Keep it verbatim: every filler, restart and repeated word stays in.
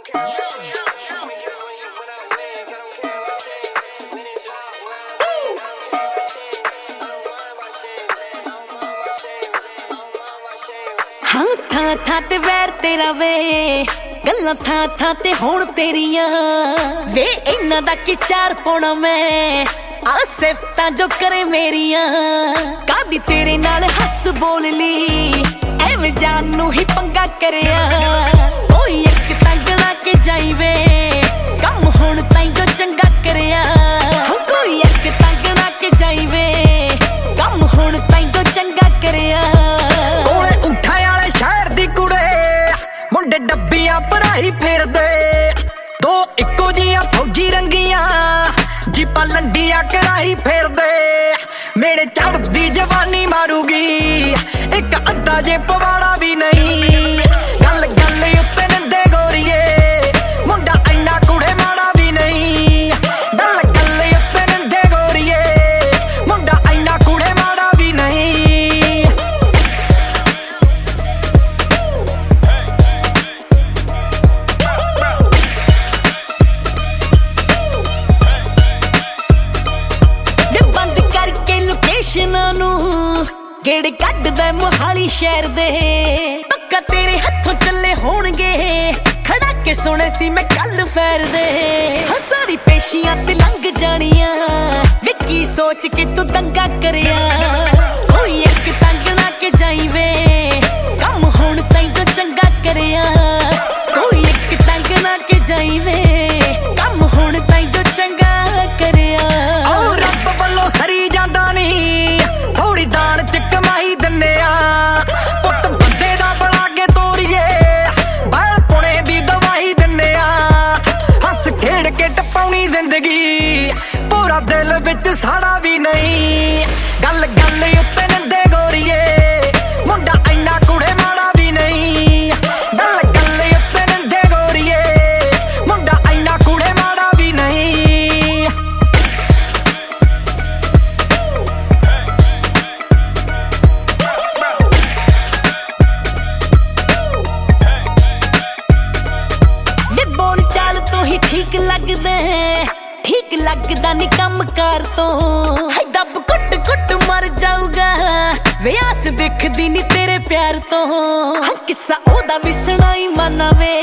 हाँ था था ते वैर तेरा वे गल्लां था था ते होण तेरियां वे इन्ना दा कि चार पौना मैं आ सिफतां जो करे मेरियां कादी तेरे नाल हस बोल ली एवें जान नूं ही पंगा करिया कोई एक तंगना के जाई वे कम हुण ताई जो चंगा करिया कोई एक तंगना के जाई वे कम हुण ताई जो चंगा करिया मुंडे डब्बियां पढ़ाई फिरदे दो इक्को जियां फौजी रंगियां जीपा लंडियां कराई फिरदे मेरे चढ़दी जवानी मारूगी एक अद्धा जे पवाड़ा भी नहीं गल गल उत्ते नंदे गोरिए मुंडा इन्ना कुड़े माड़ा भी नहीं गल गल उत्ते नंदे गोरिए मुंडा इन्ना कुड़े माड़ा भी नहीं गेड़ कड्डदा मोहाली शहर दे पक्का तेरे हथों चले होणगे खड़ा के सुने सी मैं कल फैर दे सारी पेशियां ते लंघ जानियां विक्की सोच के तू दंगा करिया कोई एक तंगना के जाई वे कम हुण ताई जो चंगा करिया कोई एक तंगना के जाई वे कम हुण ताई जो चंगा करिया ओ रब वल्लों सरी जांदा नहीं थोड़ी दान च कमाई दन्ने आ पुत बंदे दा बना के तोरिए बैल पुणे दी दवाई दन्ने आ हस खेड़ के टपाउनी जिंदगी पूरा दिल विच साड़ा भी नहीं गल गल उत्ते नंदे गोरिए मुंडा इन्ना कुड़े माड़ा भी नहीं गल गल उत्ते नंदे गोरिए मुंडा इन्ना कुड़े माड़ा भी नहीं ठीक लगदे ठीक लगदा नी कम कर तो दब कुट कुट मर जाऊगा वे आस दिखदी नी तेरे प्यार तो हाँ किस्सा ओदा भी सुनाई माना वे